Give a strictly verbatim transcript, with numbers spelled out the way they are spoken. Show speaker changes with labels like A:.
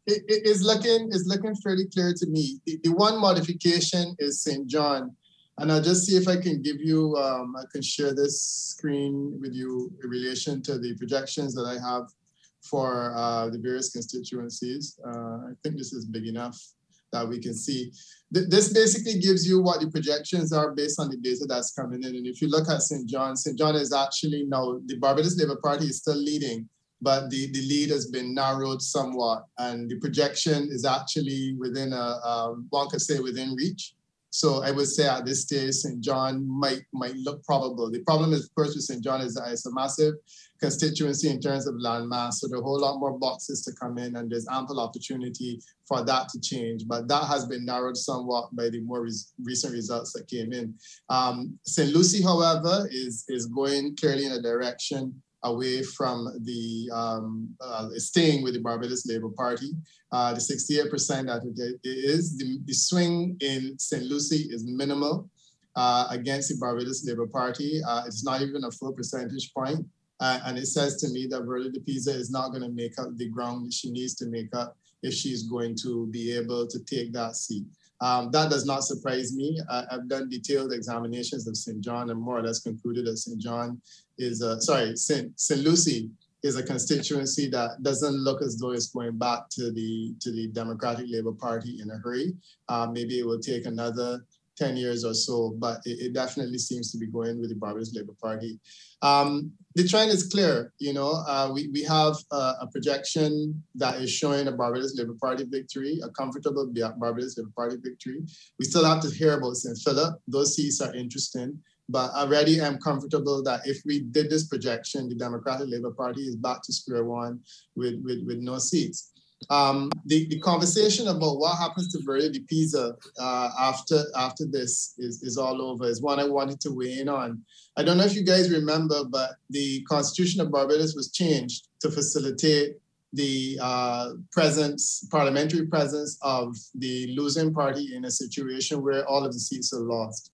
A: it, it is looking is looking fairly clear to me. The, the one modification is Saint John, and I'll just see if I can give you. Um, I can share this screen with you in relation to the projections that I have for uh, the various constituencies. Uh, I think this is big enough that we can see. Th this basically gives you what the projections are based on the data that's coming in. And if you look at Saint John, Saint John is actually now, the Barbados Labour Party is still leading, but the, the lead has been narrowed somewhat. And the projection is actually within a, um, one could say within reach. So I would say at this stage, Saint John might might look probable. The problem is, first with Saint John is that it's a massive constituency in terms of land mass. So there are a whole lot more boxes to come in, and there's ample opportunity for that to change. But that has been narrowed somewhat by the more res recent results that came in. Um, Saint Lucie, however, is, is going clearly in a direction away from the, um, uh, staying with the Barbados Labour Party. Uh, the sixty-eight percent that it is, the, the swing in Saint Lucie is minimal uh, against the Barbados Labour Party. Uh, it's not even a full percentage point. Uh, and it says to me that Verla de Pisa is not going to make up the ground that she needs to make up if she's going to be able to take that seat. Um, that does not surprise me. Uh, I've done detailed examinations of Saint John and more or less concluded that Saint John is, uh, sorry, Saint Saint Lucie is a constituency that doesn't look as though it's going back to the to the Democratic Labour Party in a hurry. Uh, maybe it will take another ten years or so, but it, it definitely seems to be going with the Barbados Labour Party. Um, the trend is clear. You know, uh, we, we have a, a projection that is showing a Barbados Labour Party victory, a comfortable Barbados Labour Party victory. We still have to hear about Saint Philip. Those seats are interesting, but I already am comfortable that if we did this projection, the Democratic Labour Party is back to square one with, with, with no seats. Um, the, the conversation about what happens to Verla de Pisa uh, after after this is, is all over is one I wanted to weigh in on. I don't know if you guys remember, but the Constitution of Barbados was changed to facilitate the uh, presence, parliamentary presence of the losing party in a situation where all of the seats are lost.